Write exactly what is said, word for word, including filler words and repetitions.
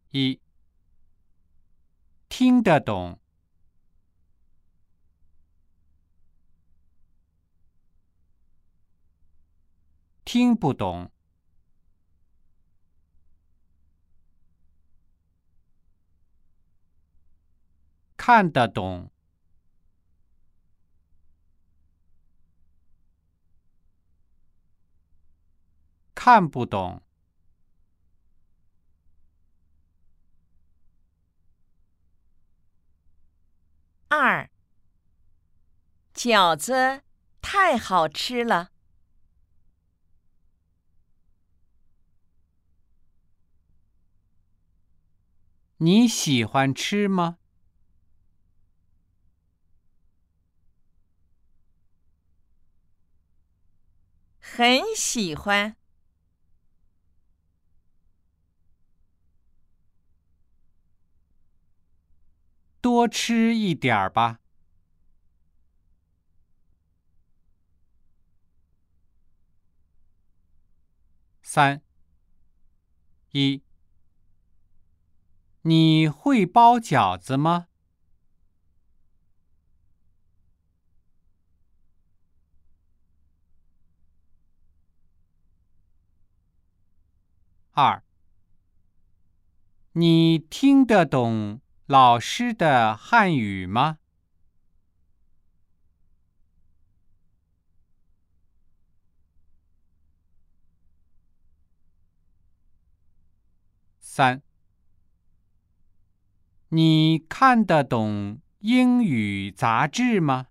一、听得懂，听不懂，看得懂，看不懂。 二，饺子太好吃了。 你喜欢吃吗？ 很喜欢。 多吃一点儿吧。三、一，你会包饺子吗？二，你听得懂老师的汉语吗？三，你看得懂英语杂志吗？